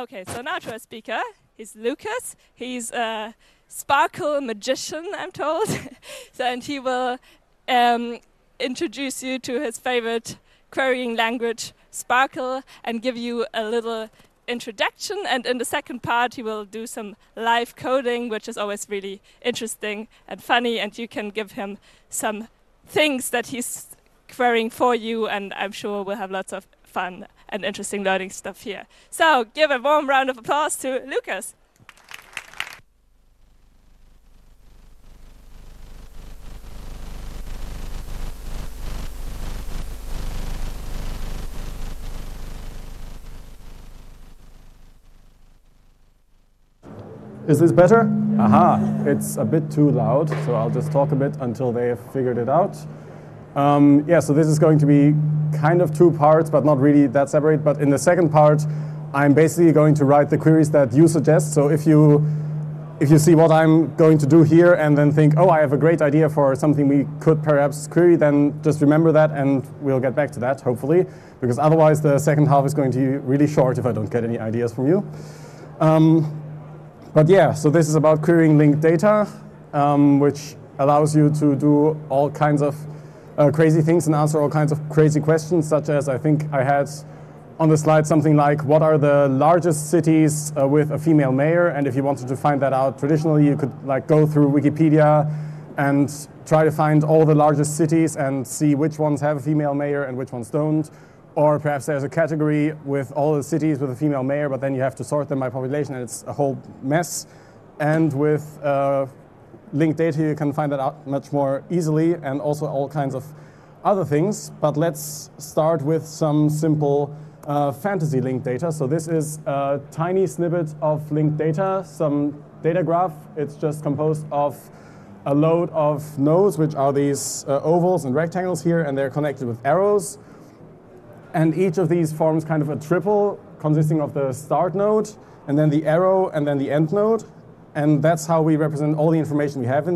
Okay, so now to our speaker. He's Lucas. He's a Sparkle magician, I'm told. And he will introduce you to his favorite querying language, Sparkle, and give you a little introduction. And in the second part, he will do some live coding, which is always really interesting and funny. And you can give him some things that he's querying for you, and I'm sure we'll have lots of fun and interesting learning stuff here. So give a warm round of applause to Lucas. Is this better? Aha, it's a bit too loud, so I'll just talk a bit until they have figured it out. So this is going to be kind of two parts, but not really that separate. But in the second part, I'm basically going to write the queries that you suggest. So if you see what I'm going to do here and then think, oh, I have a great idea for something we could perhaps query, then just remember that and we'll get back to that, hopefully. Because otherwise the second half is going to be really short if I don't get any ideas from you. But yeah, so this is about querying linked data, which allows you to do all kinds of crazy things and answer all kinds of crazy questions, such as I think I had on the slide something like, what are the largest cities with a female mayor? And if you wanted to find that out traditionally, you could like go through Wikipedia and try to find all the largest cities and see which ones have a female mayor and which ones don't. Or perhaps there's a category with all the cities with a female mayor, but then you have to sort them by population, and it's a whole mess. And with linked data, you can find that out much more easily, and also all kinds of other things. But let's start with some simple fantasy linked data. So this is a tiny snippet of linked data, some data graph. It's just composed of a load of nodes, which are these ovals and rectangles here, and they're connected with arrows. And each of these forms kind of a triple consisting of the start node, and then the arrow, and then the end node. And that's how we represent all the information we have in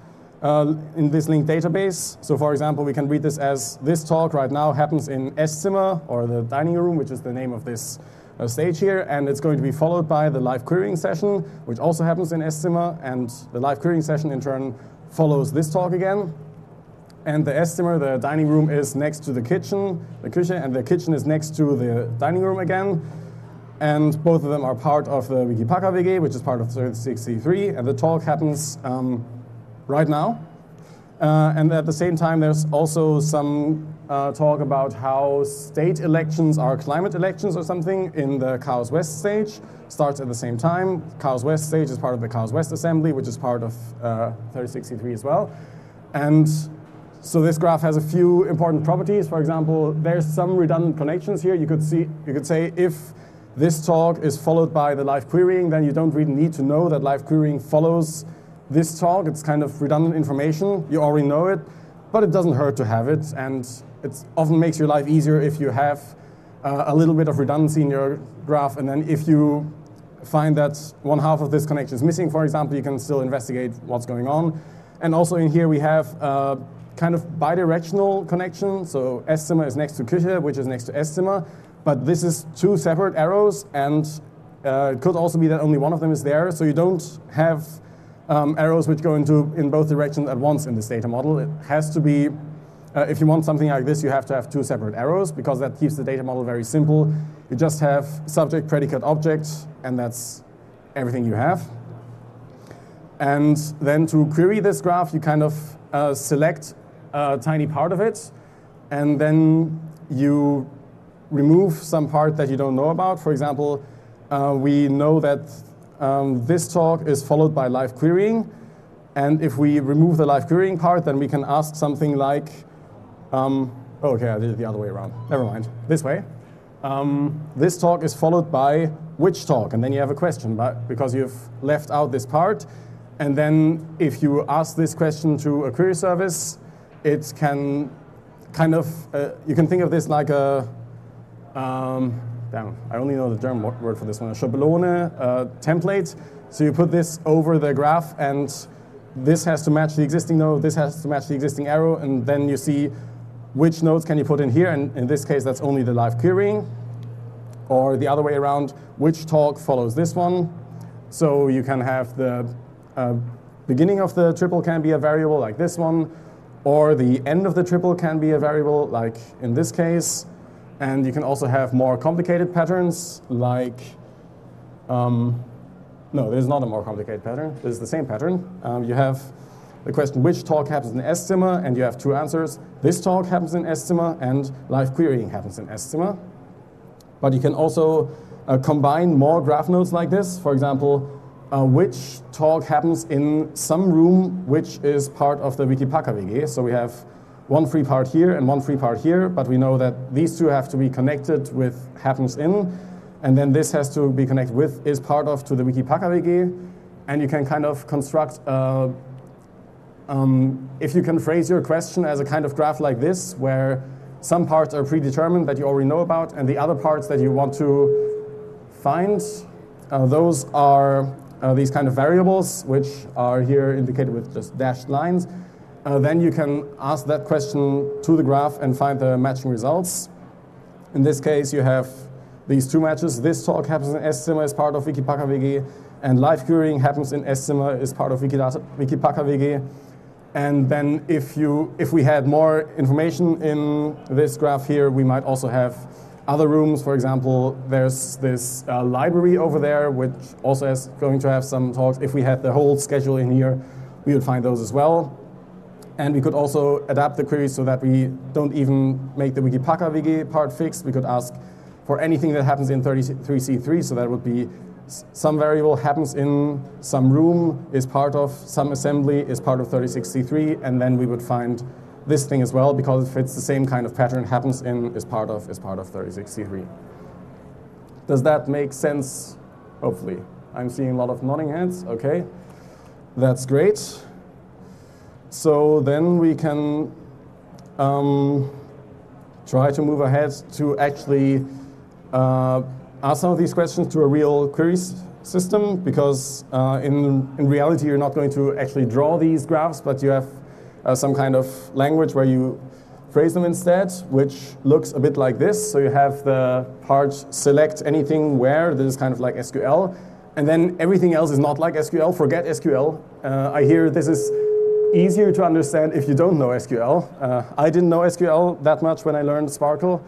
this linked database. So for example, we can read this as this talk right now happens in Esszimmer, or the dining room, which is the name of this stage here. And it's going to be followed by the live querying session, which also happens in Esszimmer. And the live querying session in turn follows this talk again. And the Esszimmer, the dining room, is next to the kitchen, the Küche, and the kitchen is next to the dining room again. And both of them are part of the Wikipaka WG, which is part of 3063. And the talk happens right now. And at the same time, there's also some talk about how state elections are climate elections or something in the Chaos West stage. Starts at the same time. Chaos West stage is part of the Chaos West Assembly, which is part of 3063 as well. And so this graph has a few important properties. For example, there's some redundant connections here. You could say if this talk is followed by the live querying, then you don't really need to know that live querying follows this talk. It's kind of redundant information. You already know it, but it doesn't hurt to have it. And it often makes your life easier if you have a little bit of redundancy in your graph. And then if you find that one half of this connection is missing, for example, you can still investigate what's going on. And also in here we have kind of bidirectional connection. So Esszimmer is next to Küche, which is next to Esszimmer. But this is two separate arrows, and it could also be that only one of them is there. So you don't have arrows which go in both directions at once in this data model. It has to be, if you want something like this, you have to have two separate arrows, because that keeps the data model very simple. You just have subject, predicate, object, and that's everything you have. And then to query this graph, you kind of select a tiny part of it, and then you remove some part that you don't know about. For example, we know that this talk is followed by live querying, and if we remove the live querying part, then we can ask something like, okay, I did it the other way around. Never mind, this way. This talk is followed by which talk? And then you have a question, but because you've left out this part. And then if you ask this question to a query service, it can kind of, you can think of this like a, I only know the German word for this one, a Schablone template. So you put this over the graph, and this has to match the existing node, this has to match the existing arrow, and then you see which nodes can you put in here, and in this case that's only the live querying. or the other way around, which talk follows this one. So you can have the beginning of the triple can be a variable like this one, or the end of the triple can be a variable like in this case. And you can also have more complicated patterns like, no, there's not a more complicated pattern. This is the same pattern. You have the question, which talk happens in SSimmer, and you have two answers. This talk happens in SSimmer, and live querying happens in SSimmer. But you can also combine more graph nodes like this. For example, which talk happens in some room which is part of the Wikipaka WG. So we have one free part here and one free part here, but we know that these two have to be connected with happens in, and then this has to be connected with is part of to the Wikipaka WG. And you can kind of construct if you can phrase your question as a kind of graph like this, where some parts are predetermined that you already know about, and the other parts that you want to find, those are these kind of variables, which are here indicated with just dashed lines. Then you can ask that question to the graph and find the matching results. In this case, you have these two matches. This talk happens in SSimmer as part of Wikipaka WG, and live querying happens in SSimmer as part of Wikipaka WG. And then if we had more information in this graph here, we might also have other rooms. For example, there's this library over there, which also is going to have some talks. If we had the whole schedule in here, we would find those as well. And we could also adapt the query so that we don't even make the Wikipaka WG part fixed. We could ask for anything that happens in 33C3, so that would be some variable happens in some room, is part of some assembly, is part of 36C3, and then we would find this thing as well, because it fits the same kind of pattern, happens in, is part of 36C3. Does that make sense? Hopefully. I'm seeing a lot of nodding heads. Okay, that's great. So then we can try to move ahead to actually ask some of these questions to a real query system, because in reality you're not going to actually draw these graphs, but you have some kind of language where you phrase them instead, which looks a bit like this. So you have the part select anything where, this is kind of like SQL, and then everything else is not like SQL, forget SQL. I hear this is easier to understand if you don't know SQL. I didn't know SQL that much when I learned Sparkle.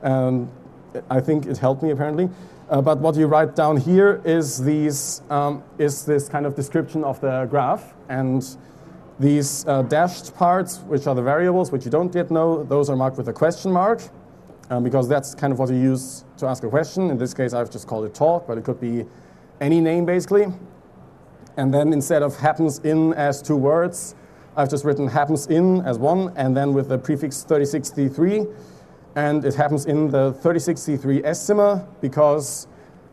I think it helped me apparently. But what you write down here is this kind of description of the graph, and these dashed parts, which are the variables which you don't yet know, those are marked with a question mark, because that's kind of what you use to ask a question. In this case, I've just called it talk, but it could be any name basically. And then instead of happens in as two words, I've just written happens in as one, and then with the prefix 36C3. And it happens in the 36C3 SSimmer, because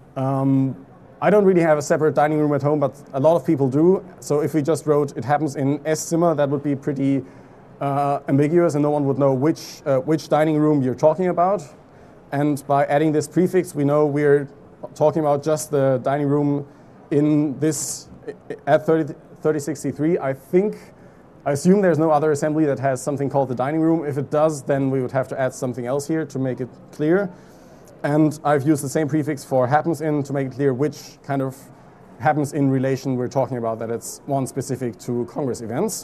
I don't really have a separate dining room at home, but a lot of people do. So if we just wrote it happens in SSimmer, that would be pretty ambiguous, and no one would know which dining room you're talking about. And by adding this prefix, we know we're talking about just the dining room in this at 36C3. I assume there's no other assembly that has something called the dining room. If it does, then we would have to add something else here to make it clear. And I've used the same prefix for happens in to make it clear which kind of happens in relation we're talking about, that it's one specific to Congress events.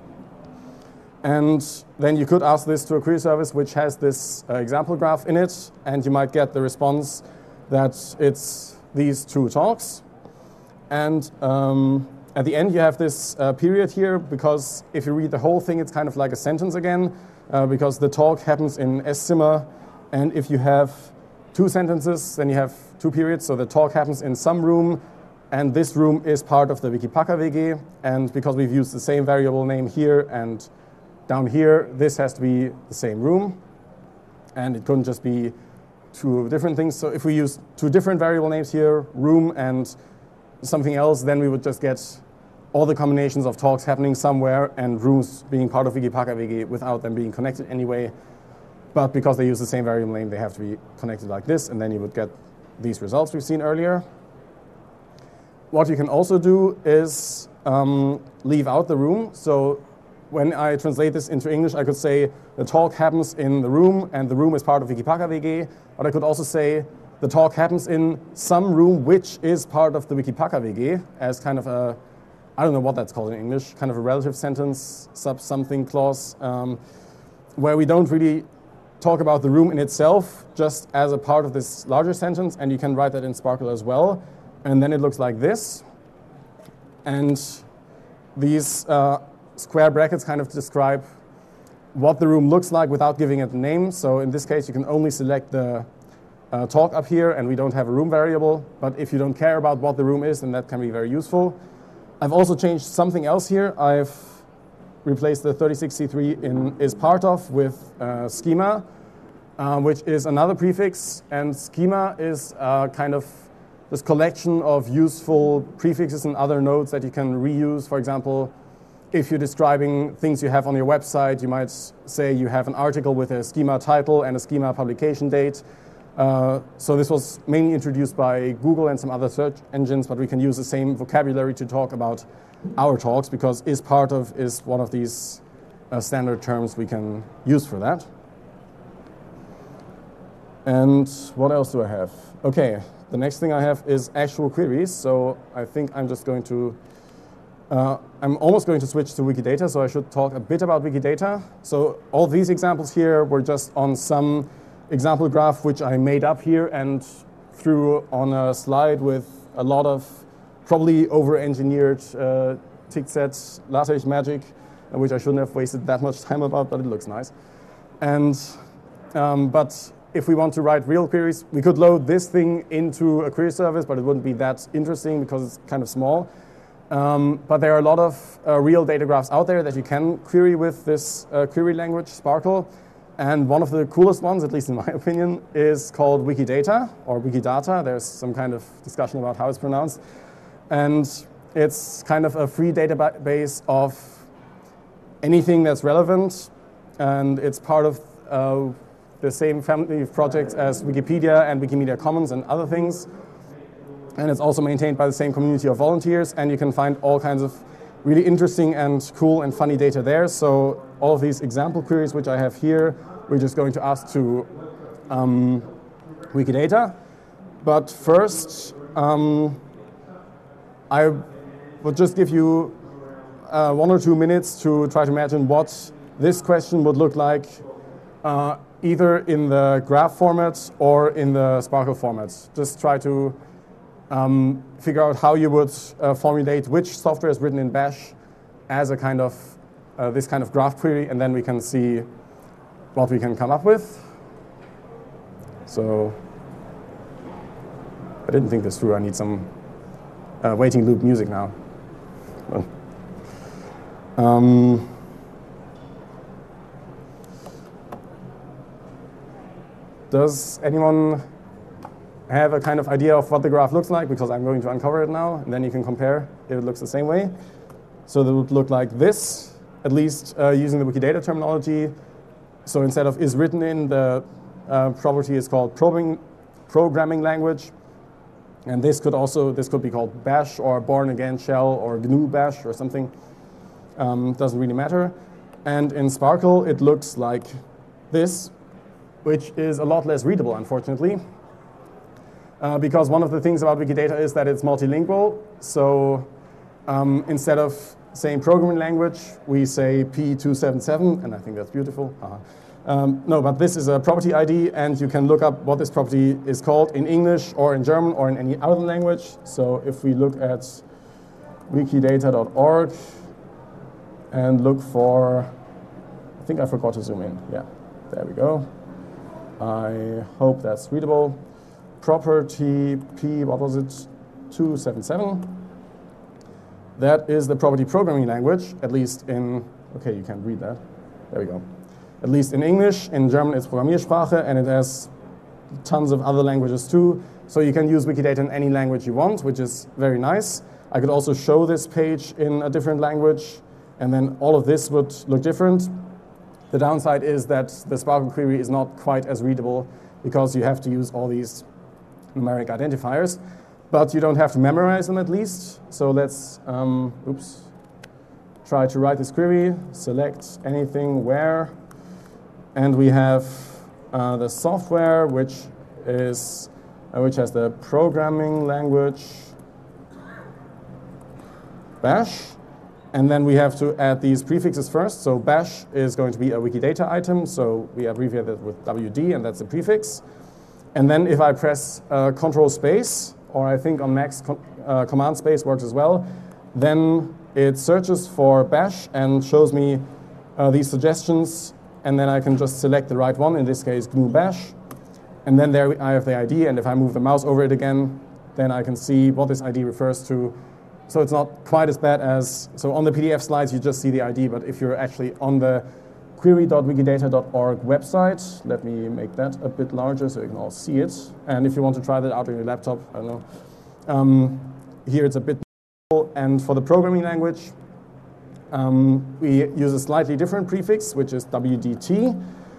And then you could ask this to a query service which has this example graph in it, and you might get the response that it's these two talks. And at the end, you have this period here, because if you read the whole thing, it's kind of like a sentence again, because the talk happens in SSimmer, and if you have two sentences, then you have two periods. So the talk happens in some room, and this room is part of the Wikipaka WG, and because we've used the same variable name here and down here, this has to be the same room, and it couldn't just be two different things. So if we use two different variable names here, room and something else, then we would just get all the combinations of talks happening somewhere and rooms being part of Wikipaka WG without them being connected anyway. But because they use the same variable name, they have to be connected like this, and then you would get these results we've seen earlier. What you can also do is leave out the room. So when I translate this into English, I could say the talk happens in the room, and the room is part of Wikipaka WG. But I could also say the talk happens in some room which is part of the Wikipaka WG as kind of a, I don't know what that's called in English, kind of a relative sentence, something clause, where we don't really talk about the room in itself, just as a part of this larger sentence, and you can write that in Sparkle as well. And then it looks like this. And these square brackets kind of describe what the room looks like without giving it a name. So in this case, you can only select the talk up here, and we don't have a room variable. But if you don't care about what the room is, then that can be very useful. I've also changed something else here. I've replaced the 36C3 in is part of with schema, which is another prefix. And schema is kind of this collection of useful prefixes and other nodes that you can reuse. For example, if you're describing things you have on your website, you might say you have an article with a schema title and a schema publication date. So this was mainly introduced by Google and some other search engines, but we can use the same vocabulary to talk about our talks, because is part of is one of these standard terms we can use for that. And what else do I have? Okay, the next thing I have is actual queries. So I think I'm just going to, I'm almost going to switch to Wikidata, so I should talk a bit about Wikidata. So all these examples here were just on some example graph which I made up here and threw on a slide with a lot of probably over-engineered tick sets, LaTeX magic, which I shouldn't have wasted that much time about, but it looks nice. And but if we want to write real queries, we could load this thing into a query service, but it wouldn't be that interesting because it's kind of small. But there are a lot of real data graphs out there that you can query with this query language, Sparkle. And one of the coolest ones, at least in my opinion, is called Wikidata or Wikidata. There's some kind of discussion about how it's pronounced. And it's kind of a free database of anything that's relevant. And it's part of the same family of projects as Wikipedia and Wikimedia Commons and other things. And it's also maintained by the same community of volunteers. And you can find all kinds of really interesting and cool and funny data there. So all of these example queries which I have here, we're just going to ask to Wikidata. But first, I will just give you 1 or 2 minutes to try to imagine what this question would look like either in the graph format or in the Sparkle format. Just try to figure out how you would formulate which software is written in Bash as a kind of this kind of graph query, and then we can see what we can come up with. So I didn't think this through. I need some waiting loop music now. Does anyone have a kind of idea of what the graph looks like? Because I'm going to uncover it now, and then you can compare if it looks the same way. So it would look like this, at least using the Wikidata terminology. So instead of is written in, the property is called programming language. And this could be called Bash or Born Again Shell or GNU Bash or something. Doesn't really matter. And in Sparkle, it looks like this, which is a lot less readable, unfortunately. Because one of the things about Wikidata is that it's multilingual. So instead of saying programming language, we say P277, and I think that's beautiful. No, but this is a property ID, and you can look up what this property is called in English or in German or in any other language. So if we look at wikidata.org and look for, I think I forgot to zoom in. Yeah, there we go. I hope that's readable. Property P, what was it? 277. That is the property programming language, at least in, okay, you can't read that. There we go. At least in English. In German, it's Programmiersprache, and it has tons of other languages too. So you can use Wikidata in any language you want, which is very nice. I could also show this page in a different language, and then all of this would look different. The downside is that the Sparkle query is not quite as readable because you have to use all these numeric identifiers. But you don't have to memorize them at least. So let's try to write this query, select anything where, and we have the software, which is which has the programming language bash. And then we have to add these prefixes first. So bash is going to be a Wikidata item. So we abbreviate it with WD, and that's the prefix. And then if I press Control space, or I think on Mac's Command space works as well, then it searches for bash and shows me these suggestions. And then I can just select the right one, in this case GNU bash. And then there I have the ID. And if I move the mouse over it again, then I can see what this ID refers to. So it's not quite as bad as, so on the PDF slides you just see the ID, but if you're actually on the query.wikidata.org website, let me make that a bit larger so you can all see it. And if you want to try that out on your laptop, I don't know. Here it's a bit more, and for the programming language, we use a slightly different prefix, which is WDT,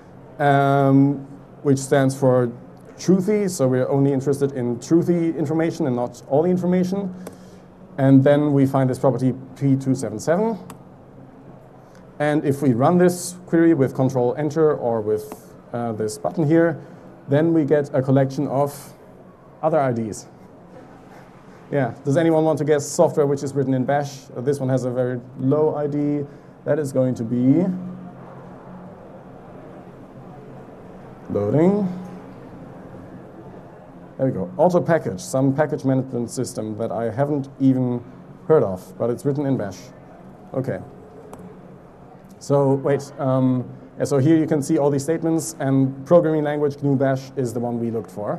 which stands for truthy, so we're only interested in truthy information and not all the information. And then we find this property P277. And if we run this query with Control Enter or with this button here, then we get a collection of other IDs. Yeah, does anyone want to guess software which is written in bash? This one has a very low ID. That is going to be loading. There we go. Auto Package, some package management system that I haven't even heard of, but it's written in bash. Okay. So wait. So here you can see all these statements, and programming language GNU Bash is the one we looked for.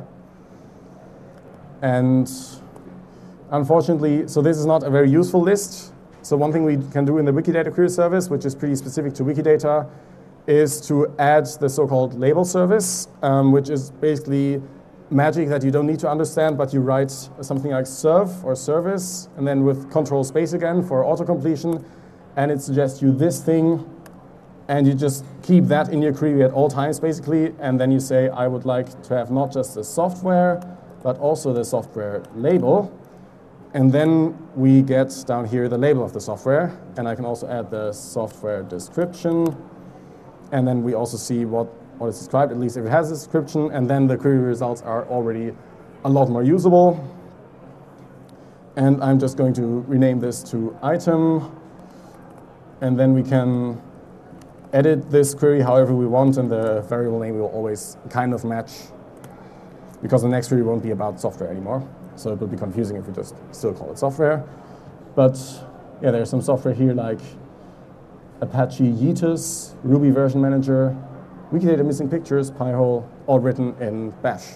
And unfortunately, so this is not a very useful list. So one thing we can do in the Wikidata query service, which is pretty specific to Wikidata, is to add the so-called label service, which is basically magic that you don't need to understand, but you write something like serve or service, and then with Control space again for auto-completion, and it suggests you this thing, and you just keep that in your query at all times, basically, and then you say, I would like to have not just the software, but also the software label, and then we get down here the label of the software, and I can also add the software description, and then we also see what is described, at least if it has a description, and then the query results are already a lot more usable. And I'm just going to rename this to item, and then we can edit this query however we want, and the variable name will always kind of match, because the next query won't be about software anymore. So it will be confusing if we just still call it software. But yeah, there's some software here like Apache Yeetus, Ruby Version Manager, Wikidata Missing Pictures, Pi-hole, all written in bash.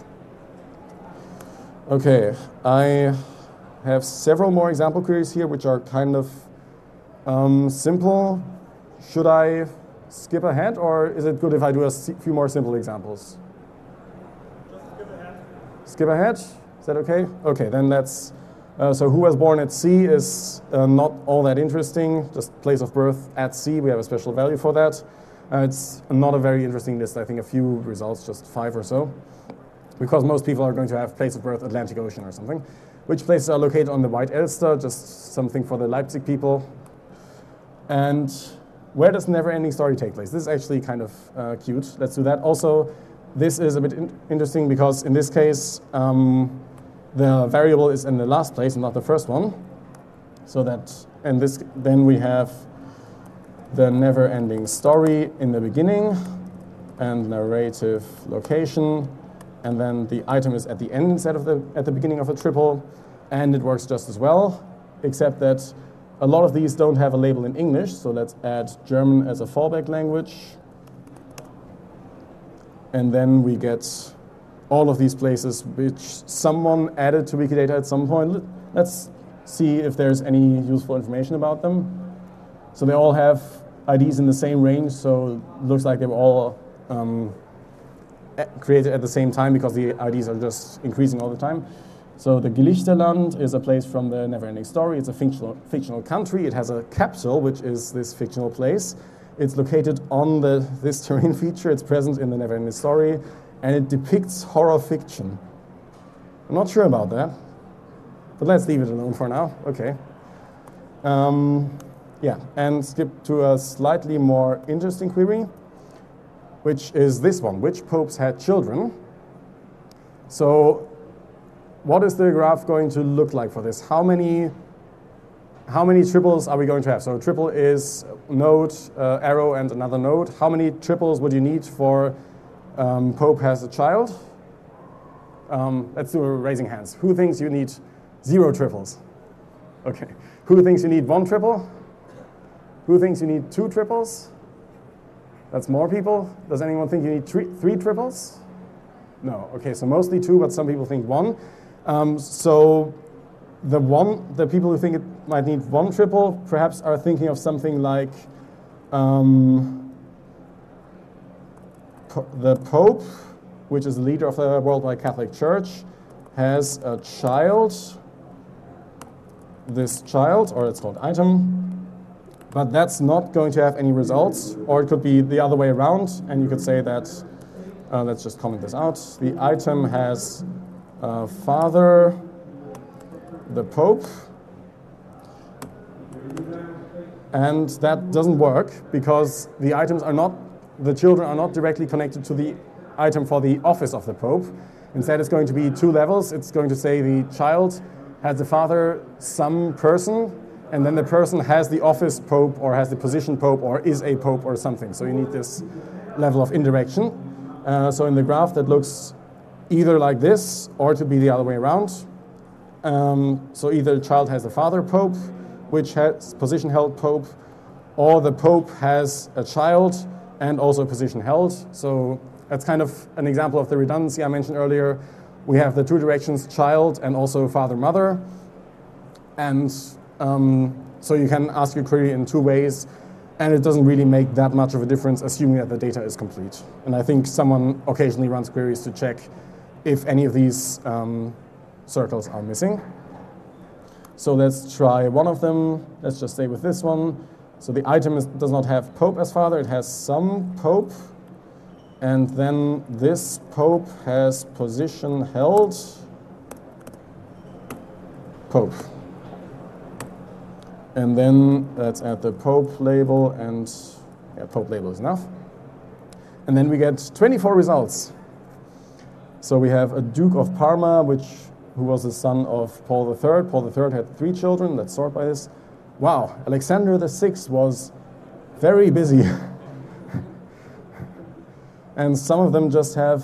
Okay, I have several more example queries here which are kind of simple. Should I skip ahead, or is it good if I do a few more simple examples? Just skip ahead. Skip ahead? Is that okay? Okay, then let's. So who was born at sea is not all that interesting. Just place of birth at sea. We have a special value for that. It's not a very interesting list. I think a few results, just 5 or so, because most people are going to have place of birth Atlantic Ocean or something. Which places are located on the White Elster? Just something for the Leipzig people. And where does Never-Ending Story take place? This is actually kind of cute. Let's do that. Also, this is a bit interesting because in this case, the variable is in the last place and not the first one. So that, and this, then we have the Never-Ending Story in the beginning and narrative location, and then the item is at the end instead of at the beginning of a triple, and it works just as well, except that a lot of these don't have a label in English, so let's add German as a fallback language. And then we get all of these places which someone added to Wikidata at some point. Let's see if there's any useful information about them. So they all have IDs in the same range, so it looks like they were all created at the same time because the IDs are just increasing all the time. So the Gelichterland is a place from the Never-Ending Story. It's a fictional country. It has a capital, which is this fictional place. It's located on this terrain feature. It's present in the Never-Ending Story, and it depicts horror fiction. I'm not sure about that, but let's leave it alone for now. Okay. Yeah, and skip to a slightly more interesting query, which is this one. Which popes had children? So what is the graph going to look like for this? How many triples are we going to have? So triple is node, arrow, and another node. How many triples would you need for Pope has a child? Let's do a raising hands. Who thinks you need 0 triples? Okay. Who thinks you need 1 triple? Who thinks you need 2 triples? That's more people. Does anyone think you need 3 triples? No. Okay, so mostly 2, but some people think 1. So the people who think it might need 1 triple perhaps are thinking of something like the Pope, which is the leader of the Worldwide Catholic Church, has a child. This child, or it's called item, but that's not going to have any results, or it could be the other way around, and you could say that, let's just comment this out, the item has a father, the Pope, and that doesn't work because the children are not directly connected to the item for the office of the Pope. Instead, it's going to be 2 levels. It's going to say the child has the father, some person, and then the person has the office Pope or has the position Pope or is a Pope or something. So you need this level of indirection. So in the graph, that looks either like this or to be the other way around. So either the child has the father Pope, which has position held Pope, or the Pope has a child and also a position held. So that's kind of an example of the redundancy I mentioned earlier. We have the 2 directions, child and also father, mother. And so you can ask your query in 2 ways, and it doesn't really make that much of a difference, assuming that the data is complete. And I think someone occasionally runs queries to check if any of these circles are missing. So let's try one of them. Let's just stay with this one. So the item does not have Pope as father, it has some Pope. And then this Pope has position held Pope. And then let's add the Pope label, and Pope label is enough. And then we get 24 results. So we have a Duke of Parma, who was the son of Paul III. Paul III had 3 children. Let's sort by this. Wow, Alexander VI was very busy. And some of them just have,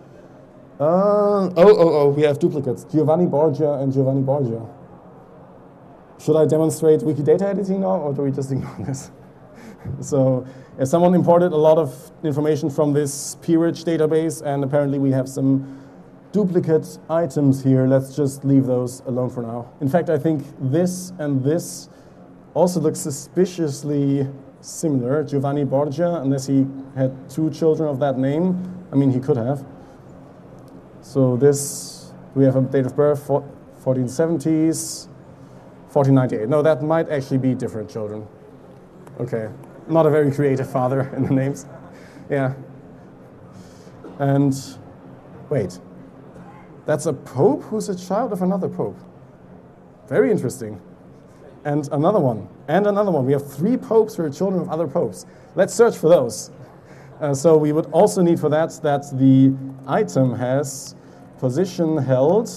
we have duplicates. Giovanni Borgia and Giovanni Borgia. Should I demonstrate Wikidata editing now, or do we just ignore this? So someone imported a lot of information from this peerage database, and apparently we have some duplicate items here. Let's just leave those alone for now. In fact, I think this and this also look suspiciously similar. Giovanni Borgia, unless he had 2 children of that name. I mean, he could have. So this, we have a date of birth, 1470s, 1498. No, that might actually be different children. Okay, not a very creative father in the names. Yeah. And wait, that's a Pope who's a child of another Pope. Very interesting. And another one, and another one. We have 3 popes who are children of other popes. Let's search for those. So we would also need for that the item has position held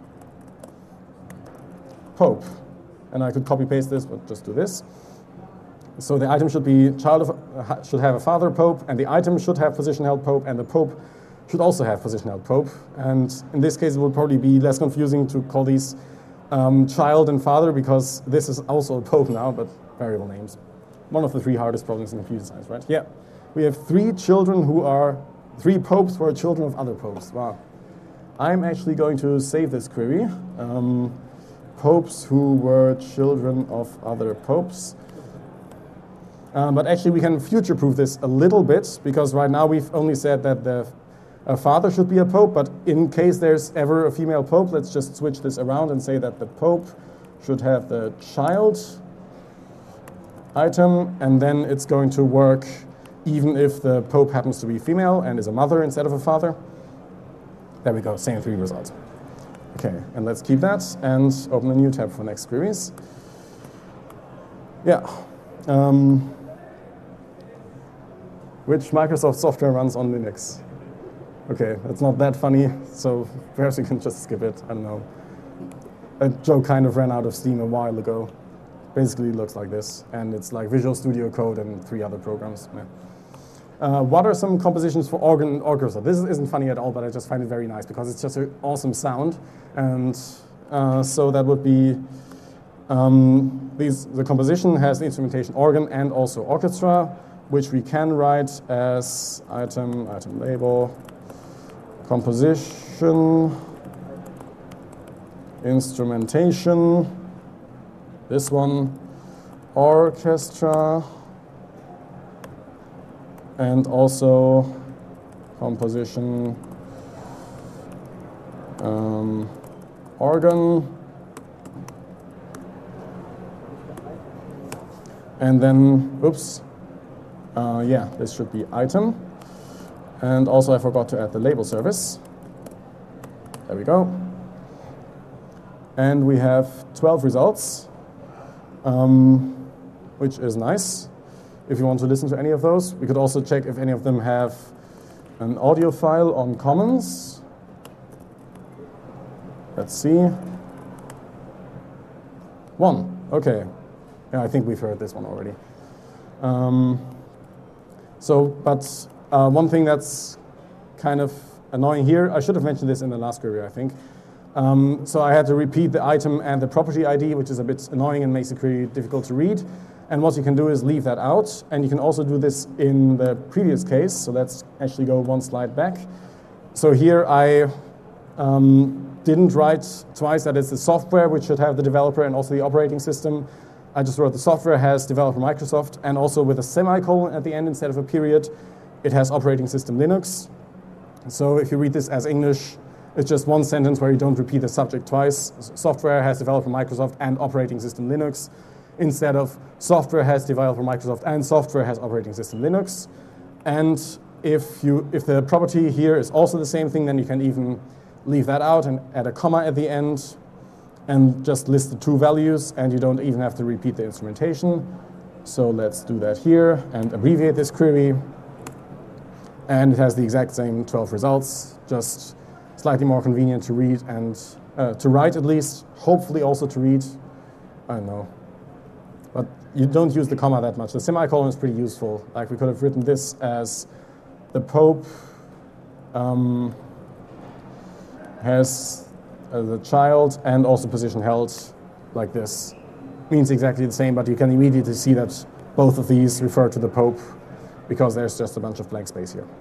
Pope. And I could copy paste this, but just do this. So the item should be should have a father Pope, and the item should have position held Pope, and the Pope should also have position held Pope. And in this case, it would probably be less confusing to call these child and father, because this is also a Pope now, but variable names. One of the 3 hardest problems in computer science, right? Yeah. We have 3 children who are 3 popes who are children of other popes. Wow. I'm actually going to save this query. Popes who were children of other popes. But actually we can future-proof this a little bit, because right now we've only said that the father should be a pope, but in case there's ever a female pope, let's just switch this around and say that the pope should have the child item, and then it's going to work even if the pope happens to be female and is a mother instead of a father. There we go, same 3 results. Okay, and let's keep that and open a new tab for next queries. Yeah. Which Microsoft software runs on Linux? Okay, that's not that funny, so perhaps you can just skip it. I don't know. A joke kind of ran out of steam a while ago. Basically looks like this, and it's like Visual Studio Code and 3 other programs. Yeah. What are some compositions for organ and orchestra? This isn't funny at all, but I just find it very nice because it's just an awesome sound. And so that would be, the composition has the instrumentation organ and also orchestra, which we can write as item label, composition, instrumentation, this one, orchestra, and also composition, organ, and then, oops, yeah, this should be item. And also I forgot to add the label service. There we go. And we have 12 results, which is nice. If you want to listen to any of those, we could also check if any of them have an audio file on Commons. Let's see. 1, okay. Yeah, I think we've heard this one already. One thing that's kind of annoying here, I should have mentioned this in the last query, I think. So I had to repeat the item and the property ID, which is a bit annoying and makes the query difficult to read. And what you can do is leave that out. And you can also do this in the previous case. So let's actually go 1 slide back. So here I didn't write twice that it's the software, which should have the developer and also the operating system. I just wrote the software has developer Microsoft, and also with a semicolon at the end instead of a period, it has operating system Linux. So if you read this as English, it's just one sentence where you don't repeat the subject twice. Software has developer Microsoft and operating system Linux, instead of software has developer Microsoft and software has operating system Linux. And if the property here is also the same thing, then you can even leave that out and add a comma at the end and just list the 2 values, and you don't even have to repeat the instrumentation. So let's do that here and abbreviate this query. And it has the exact same 12 results, just slightly more convenient to read and to write at least, hopefully also to read. I don't know. But you don't use the comma that much. The semicolon is pretty useful. Like we could have written this as the Pope has the child and also position held like this. Means exactly the same, but you can immediately see that both of these refer to the Pope because there's just a bunch of blank space here.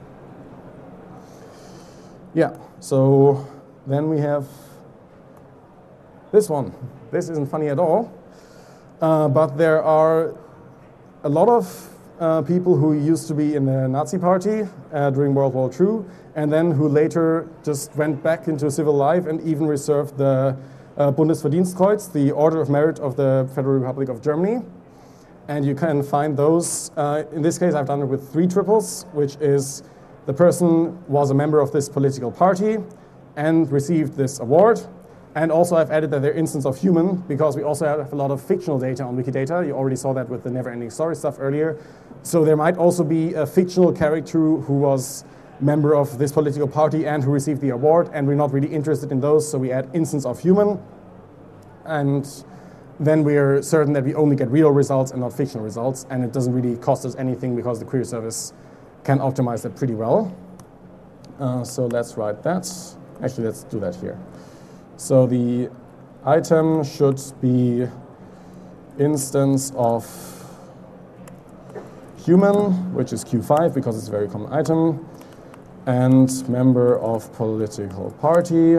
Yeah, so then we have this one. This isn't funny at all, but there are a lot of people who used to be in the Nazi party during World War II, and then who later just went back into civil life and even received the Bundesverdienstkreuz, the Order of Merit of the Federal Republic of Germany. And you can find those, in this case I've done it with 3 triples, which is the person was a member of this political party and received this award. And also I've added that they're instance of human, because we also have a lot of fictional data on Wikidata. You already saw that with the never-ending story stuff earlier. So there might also be a fictional character who was member of this political party and who received the award, and we're not really interested in those, so we add instance of human. And then we're certain that we only get real results and not fictional results, and it doesn't really cost us anything because the query service can optimize that pretty well. So let's write that. Actually, let's do that here. So the item should be instance of human, which is Q5 because it's a very common item, and member of political party.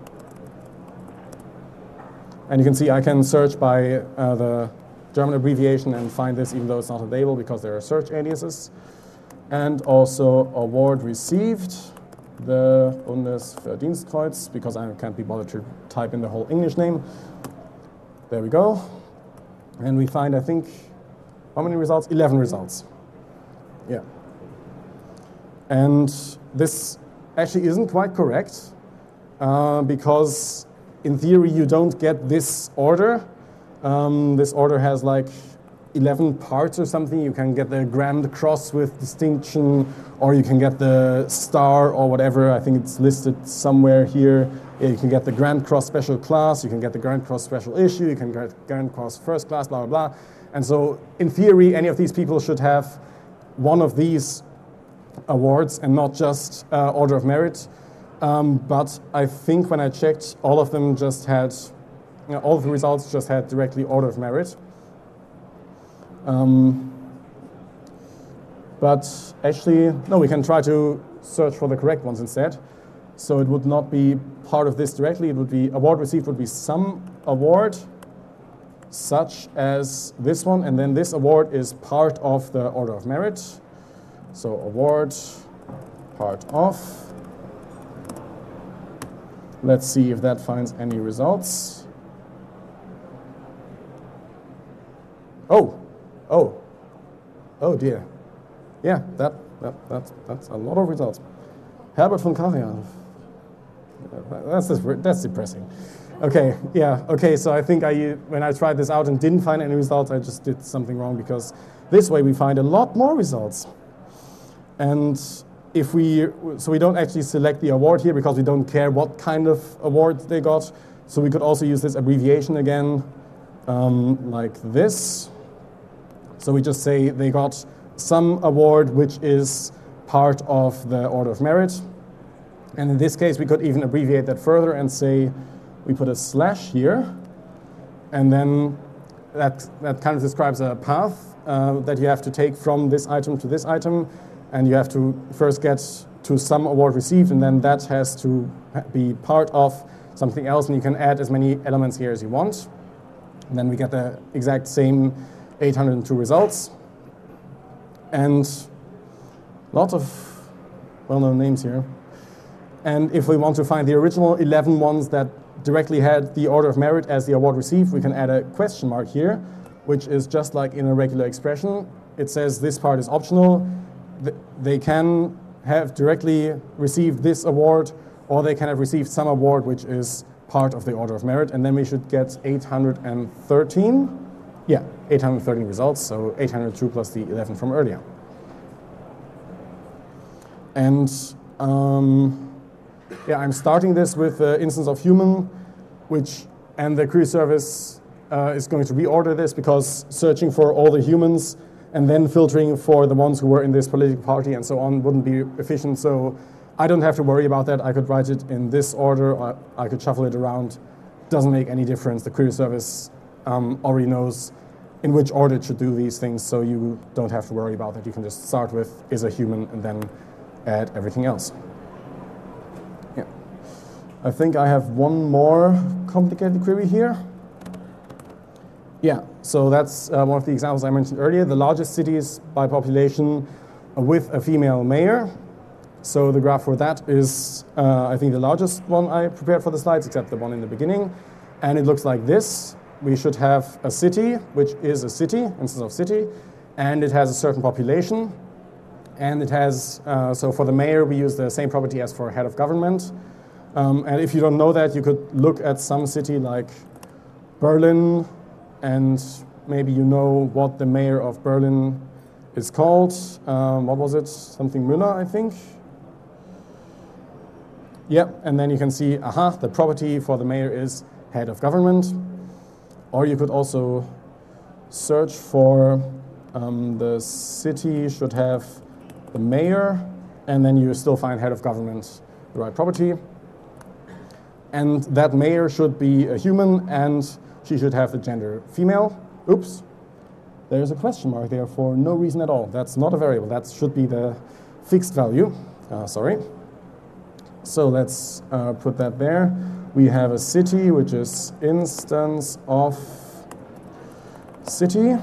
And you can see I can search by the German abbreviation and find this even though it's not a label because there are search aliases. And also award received, the Bundesverdienstkreuz, because I can't be bothered to type in the whole English name. There we go. And we find, I think, how many results? 11 results. Yeah. And this actually isn't quite correct because in theory you don't get this order. This order has like 11 parts or something. You can get the Grand Cross with distinction, or you can get the star or whatever. I think it's listed somewhere here. Yeah, you can get the Grand Cross Special Class, you can get the Grand Cross Special Issue, you can get Grand Cross First Class, blah, blah, blah. And so, in theory, any of these people should have one of these awards and not just Order of Merit. But I think when I checked, all of them just had, all of the results just had directly Order of Merit. But actually, no, we can try to search for the correct ones instead. So it would not be part of this directly. It would be award received would be some award, such as this one, and then this award is part of the Order of Merit. So award, part of. Let's see if that finds any results. Oh dear. Yeah, that's a lot of results. Herbert von Karajan. That's depressing. Okay, yeah, okay, so I think when I tried this out and didn't find any results, I just did something wrong, because this way we find a lot more results. And so we don't actually select the award here because we don't care what kind of award they got. So we could also use this abbreviation again, like this. So we just say they got some award which is part of the Order of Merit. And in this case, we could even abbreviate that further and say we put a slash here. And then that kind of describes a path that you have to take from this item to this item. And you have to first get to some award received, and then that has to be part of something else. And you can add as many elements here as you want. And then we get the exact same 802 results. And lots of well-known names here. And if we want to find the original 11 ones that directly had the Order of Merit as the award received, we can add a question mark here, which is just like in a regular expression. It says this part is optional. They can have directly received this award, or they can have received some award which is part of the Order of Merit, and then we should get 813. Yeah, 813 results, so 802 plus the 11 from earlier. And yeah, I'm starting this with the instance of human, and the query service is going to reorder this, because searching for all the humans and then filtering for the ones who were in this political party and so on wouldn't be efficient. So I don't have to worry about that. I could write it in this order, or I could shuffle it around. Doesn't make any difference. The query service already knows in which order it should do these things, so you don't have to worry about that. You can just start with is a human and then add everything else. Yeah. I think I have one more complicated query here. Yeah, so that's one of the examples I mentioned earlier. The largest cities by population with a female mayor. So the graph for that is, I think, the largest one I prepared for the slides, except the one in the beginning. And it looks like this. We should have a city, which is a city, instance of city, and it has a certain population. And it has, so for the mayor, we use the same property as for head of government. And if you don't know that, you could look at some city like Berlin, and maybe you know what the mayor of Berlin is called. What was it? Something Müller, I think. Yep, and then you can see, the property for the mayor is head of government. Or you could also search for the city should have the mayor, and then you still find head of government, the right property. And that mayor should be a human, and she should have the gender female. Oops, there's a question mark there for no reason at all. That's not a variable. That should be the fixed value. Sorry. So let's put that there. We have a city, which is instance of city.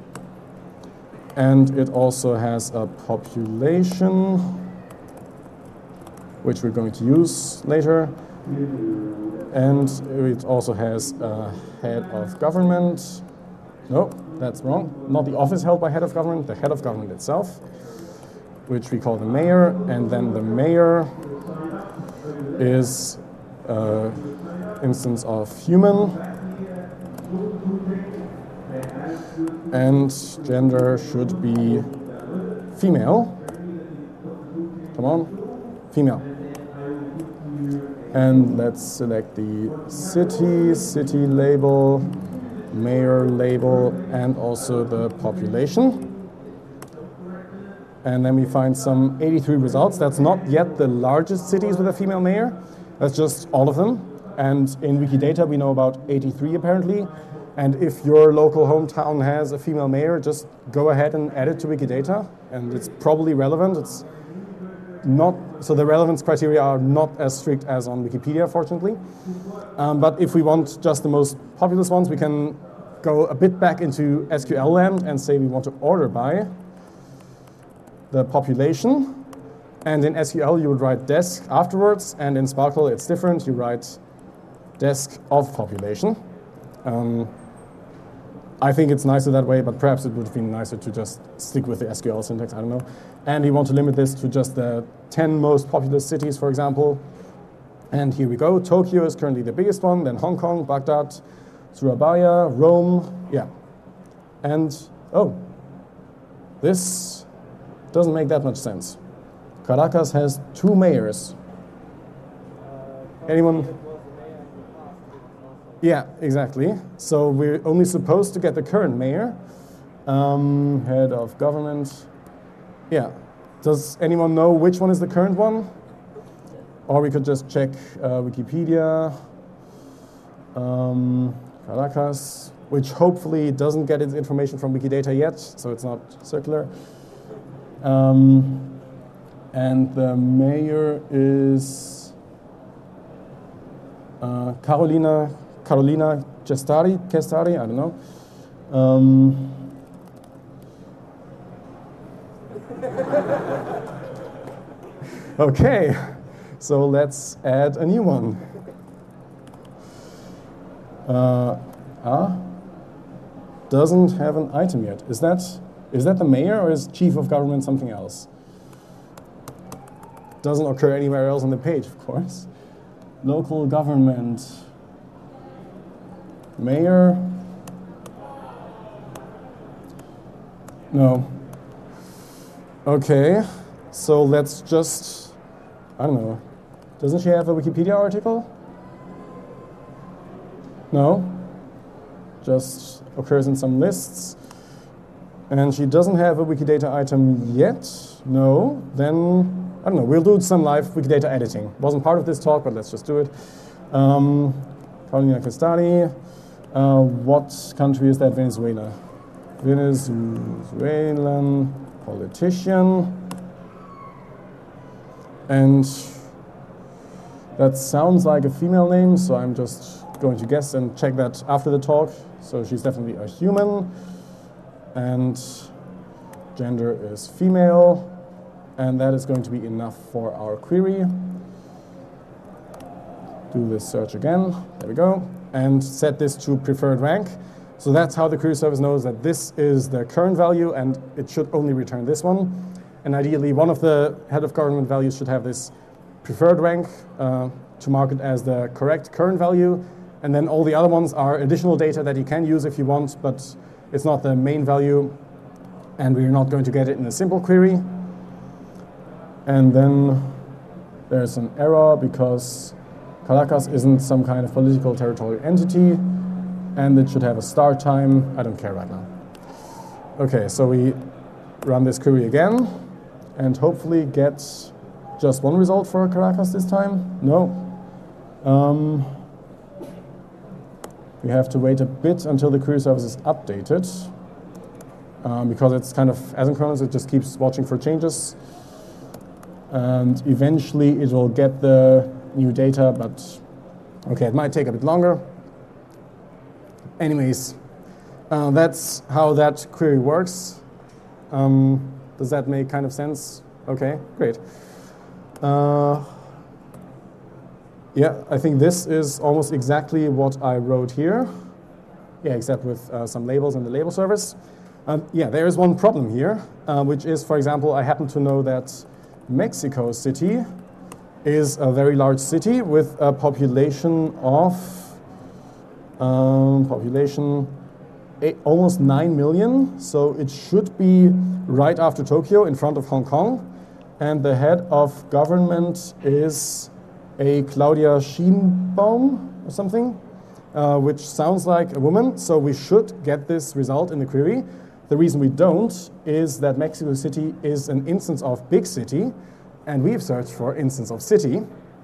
And it also has a population, which we're going to use later. And it also has a head of government. No, that's wrong. Not the office held by head of government, the head of government itself, which we call the mayor. And then the mayor is instance of human. and gender should be female. Come on, female. And let's select the city label, mayor label, and also the population. And then we find some 83 results. That's not yet the largest cities with a female mayor. That's just all of them. And in Wikidata, we know about 83 apparently. And if your local hometown has a female mayor, just go ahead and add it to Wikidata. And it's probably relevant. It's not, so the relevance criteria are not as strict as on Wikipedia, fortunately. But if we want just the most populous ones, we can go a bit back into SQL land and say we want to order by the population. And in SQL, you would write desc afterwards. And in Sparkle, it's different. You write desc of population. I think it's nicer that way, but perhaps it would have been nicer to just stick with the SQL syntax, I don't know. And we want to limit this to just the 10 most populous cities, for example. And here we go. Tokyo is currently the biggest one, then Hong Kong, Baghdad, Surabaya, Rome, yeah. And, oh, this doesn't make that much sense. Caracas has 2 mayors. Anyone? Yeah, exactly. So we're only supposed to get the current mayor, head of government. Yeah. Does anyone know which one is the current one? Or we could just check Wikipedia, Caracas, which hopefully doesn't get its information from Wikidata yet, so it's not circular. And the mayor is Carolina Kestari, I don't know. Okay, so let's add a new one. Doesn't have an item yet. Is that the mayor or is chief of government something else? Doesn't occur anywhere else on the page, of course. Local government. Mayor? No. Okay, so let's just, I don't know. Doesn't she have a Wikipedia article? No? Just occurs in some lists. And she doesn't have a Wikidata item yet? No. Then, I don't know, we'll do some live Wikidata editing. Wasn't part of this talk, but let's just do it. Carolina Kestari. What country is that? Venezuela. Venezuelan politician. And that sounds like a female name, so I'm just going to guess and check that after the talk. So she's definitely a human. And gender is female. And that is going to be enough for our query. Do this search again. There we go. And set this to preferred rank. So that's how the query service knows that this is the current value and it should only return this one. And ideally, one of the head of government values should have this preferred rank to mark it as the correct current value. And then all the other ones are additional data that you can use if you want, but it's not the main value. And we're not going to get it in a simple query. And then there's an error because Caracas isn't some kind of political territorial entity, and it should have a start time. I don't care right now. Okay, so we run this query again, and hopefully get just one result for Caracas this time. No. We have to wait a bit until the query service is updated, because it's kind of asynchronous. It just keeps watching for changes. And eventually it will get the new data, but okay, it might take a bit longer. Anyways, that's how that query works. Does that make kind of sense? Okay, great. Yeah, I think this is almost exactly what I wrote here. Yeah, except with some labels in the label service. Yeah, there is one problem here, which is, for example, I happen to know that Mexico City is a very large city with a population of almost 9 million, so it should be right after Tokyo in front of Hong Kong. And the head of government is a Claudia Schienbaum or something, which sounds like a woman, so we should get this result in the query. The reason we don't is that Mexico City is an instance of big city, and we've searched for instance of city.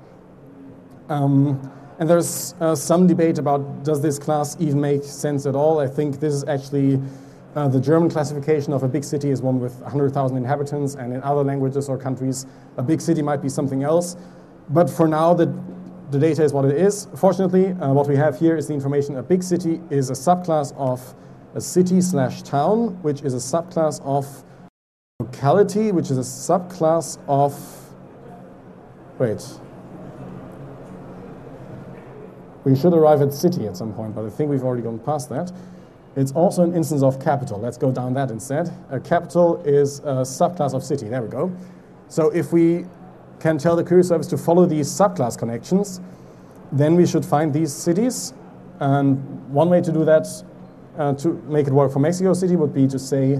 And there's some debate about does this class even make sense at all. I think this is actually the German classification of a big city is one with 100,000 inhabitants, and in other languages or countries, a big city might be something else. But for now, the data is what it is. Fortunately, what we have here is the information. A big city is a subclass of a city/town, which is a subclass of locality, which is a subclass of, we should arrive at city at some point, but I think we've already gone past that. It's also an instance of capital. Let's go down that instead. A capital is a subclass of city. There we go. So if we can tell the query service to follow these subclass connections, then we should find these cities. And one way to do that, to make it work for Mexico City, would be to say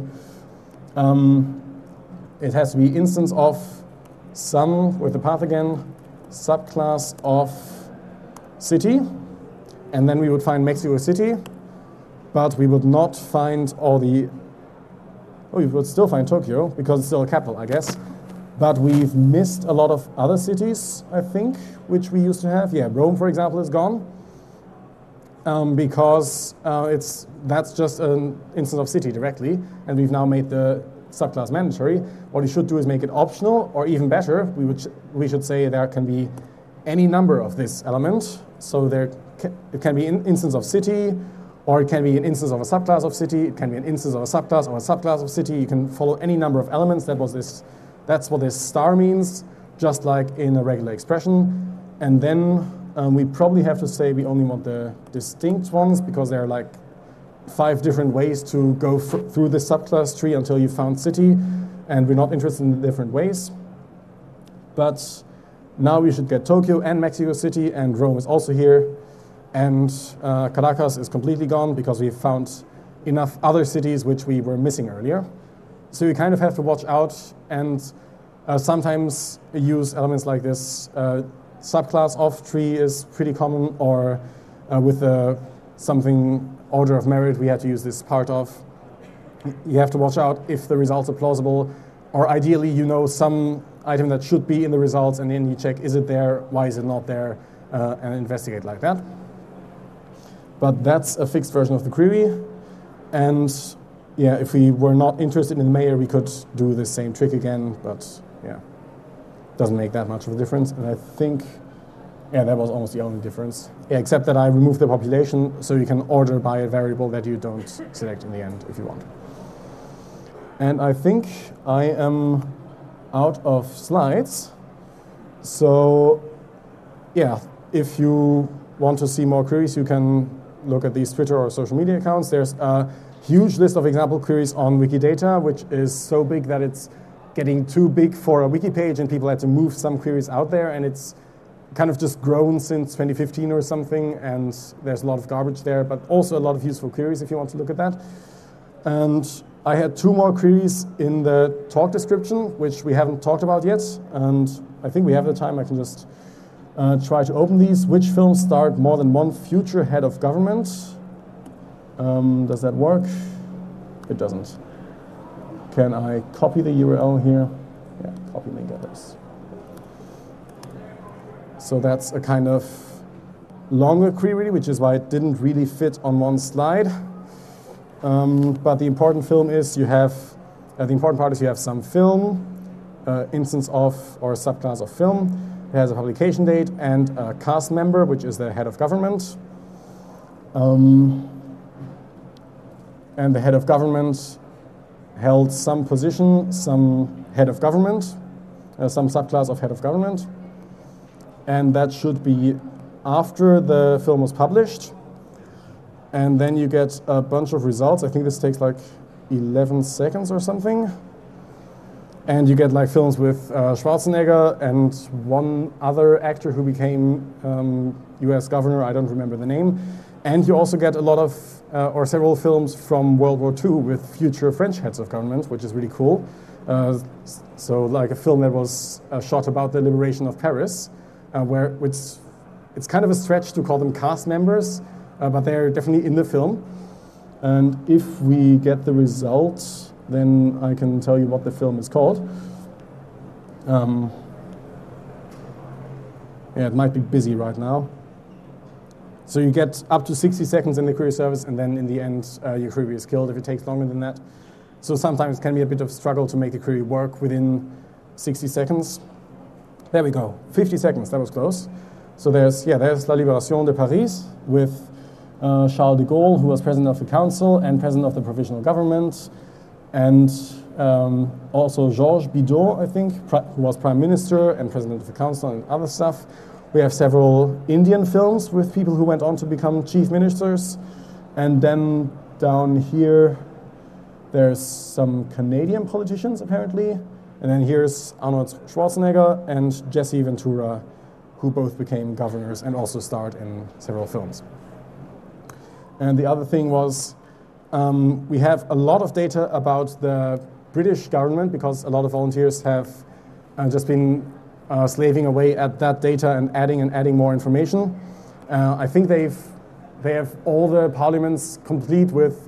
it has to be instance of some, with the path again, subclass of city, and then we would find Mexico City, but we would not find all the, we would still find Tokyo, because it's still a capital, I guess, but we've missed a lot of other cities, I think, which we used to have. Yeah, Rome, for example, is gone, because that's just an instance of city directly, and we've now made the subclass mandatory. What we should do is make it optional, or even better, we should say there can be any number of this element. So it can be an instance of city, or it can be an instance of a subclass of city. It can be an instance of a subclass or a subclass of city. You can follow any number of elements. That's what this star means, just like in a regular expression. And then we probably have to say we only want the distinct ones, because there are like 5 different ways to go through this subclass tree until you found city, and we're not interested in the different ways. But now we should get Tokyo and Mexico City, and Rome is also here. And Caracas is completely gone because we found enough other cities which we were missing earlier. So you kind of have to watch out and sometimes use elements like this. Subclass of tree is pretty common, or with something order of merit, we had to use this part of. You have to watch out if the results are plausible, or ideally you know some item that should be in the results, and then you check, is it there, why is it not there, and investigate like that. But that's a fixed version of the query. And yeah, if we were not interested in the mayor, we could do the same trick again, but yeah, doesn't make that much of a difference. And I think, yeah, that was almost the only difference. Yeah, except that I removed the population, so you can order by a variable that you don't select in the end if you want. And I think I am out of slides. So yeah, if you want to see more queries, you can look at these Twitter or social media accounts. There's a huge list of example queries on Wikidata, which is so big that it's getting too big for a wiki page, and people had to move some queries out there, and it's kind of just grown since 2015 or something, and there's a lot of garbage there, but also a lot of useful queries if you want to look at that. And I had 2 more queries in the talk description, which we haven't talked about yet, and I think we have the time. I can just try to open these. Which films starred more than one future head of government? Does that work? It doesn't. Can I copy the URL here? Yeah, copy link address. So that's a kind of longer query, which is why it didn't really fit on one slide. But the important film is you have, the important part is you have some film, instance of or subclass of film. It has a publication date and a cast member, which is the head of government. And the head of government held some position, some head of government, some subclass of head of government. And that should be after the film was published. And then you get a bunch of results. I think this takes like 11 seconds or something. And you get like films with Schwarzenegger and one other actor who became US governor. I don't remember the name. And you also get a lot of, or several films from World War II with future French heads of government, which is really cool. So like a film that was shot about the liberation of Paris, which it's kind of a stretch to call them cast members, but they're definitely in the film. And if we get the results, then I can tell you what the film is called. Yeah, it might be busy right now. So you get up to 60 seconds in the query service, and then in the end, your query is killed if it takes longer than that. So sometimes it can be a bit of a struggle to make the query work within 60 seconds. There we go, 50 seconds, that was close. So there's La Libération de Paris with Charles de Gaulle, who was president of the council and president of the provisional government, and also Georges Bidault, I think, who was prime minister and president of the council and other stuff. We have several Indian films with people who went on to become chief ministers. And then down here, there's some Canadian politicians, apparently. And then here's Arnold Schwarzenegger and Jesse Ventura, who both became governors and also starred in several films. And the other thing was, we have a lot of data about the British government because a lot of volunteers have just been slaving away at that data and adding more information. I think they have all the parliaments complete with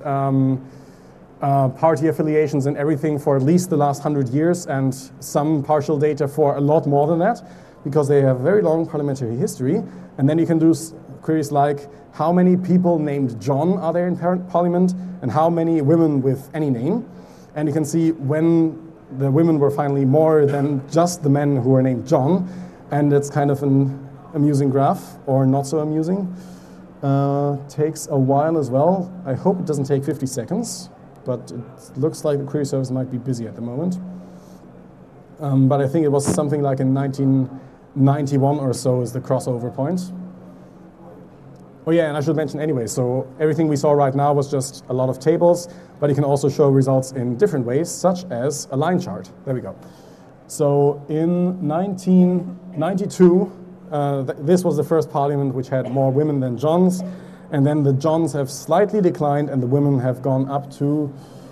party affiliations and everything for at least the last 100 years, and some partial data for a lot more than that, because they have very long parliamentary history. And then you can do queries like, how many people named John are there in parliament, and how many women with any name? And you can see when the women were finally more than just the men who were named John, and it's kind of an amusing graph, or not so amusing. Takes a while as well. I hope it doesn't take 50 seconds, but it looks like the query service might be busy at the moment. But I think it was something like in 1991 or so is the crossover point. Oh yeah, and I should mention anyway, so everything we saw right now was just a lot of tables, but you can also show results in different ways, such as a line chart. There we go. So in 1992, this was the first parliament which had more women than Johns, and then the Johns have slightly declined and the women have gone up to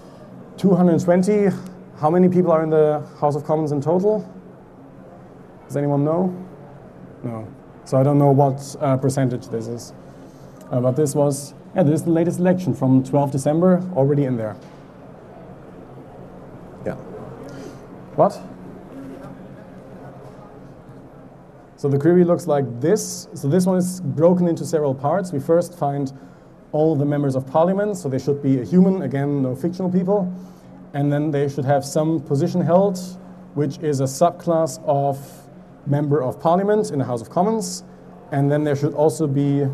220. How many people are in the House of Commons in total? Does anyone know? No. So I don't know what percentage this is. But this is the latest election from 12 December, already in there. Yeah. What? So the query looks like this. So this one is broken into several parts. We first find all the members of parliament, so they should be a human, again, no fictional people. And then they should have some position held, which is a subclass of member of parliament in the House of Commons. And then there should also be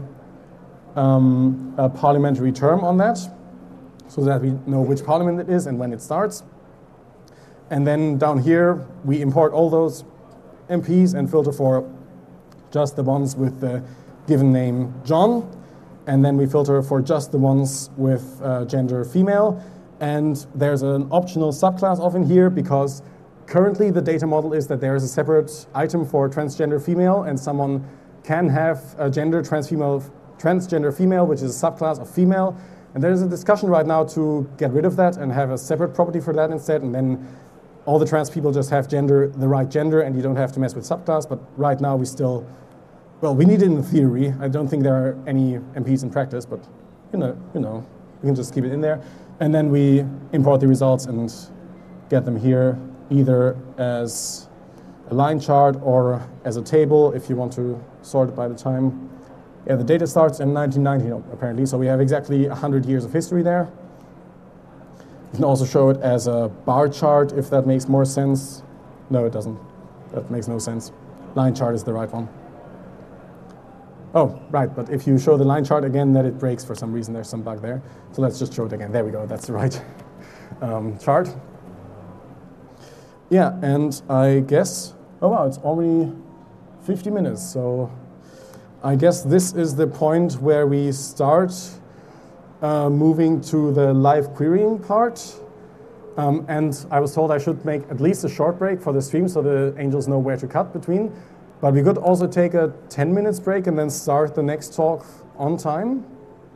a parliamentary term on that, so that we know which parliament it is and when it starts. And then down here, we import all those MPs and filter for just the ones with the given name John. And then we filter for just the ones with gender female. And there's an optional subclass of in here, because currently the data model is that there is a separate item for transgender female, and someone can have a transgender female, which is a subclass of female. And there's a discussion right now to get rid of that and have a separate property for that instead, and then all the trans people just have the right gender, and you don't have to mess with subclass. But right now we need it in theory. I don't think there are any MPs in practice, but you know, we can just keep it in there. And then we import the results and get them here, either as a line chart or as a table if you want to sort it by the time. Yeah, the data starts in 1990, apparently, so we have exactly 100 years of history there. You can also show it as a bar chart if that makes more sense. No, it doesn't. That makes no sense. Line chart is the right one. Oh, right, but if you show the line chart again, then it breaks for some reason. There's some bug there. So let's just show it again. There we go, that's the right chart. Yeah, and I guess, oh wow, it's already 50 minutes, so I guess this is the point where we start moving to the live querying part. And I was told I should make at least a short break for the stream so the angels know where to cut between. But we could also take a 10 minutes break and then start the next talk on time.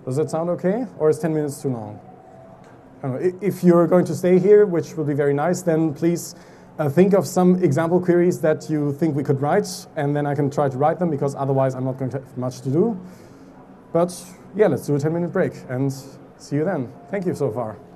Does that sound okay? Or is 10 minutes too long? I don't know. If you're going to stay here, which will be very nice, then please think of some example queries that you think we could write, and then I can try to write them, because otherwise I'm not going to have much to do. But yeah, let's do a 10-minute break, and see you then. Thank you so far.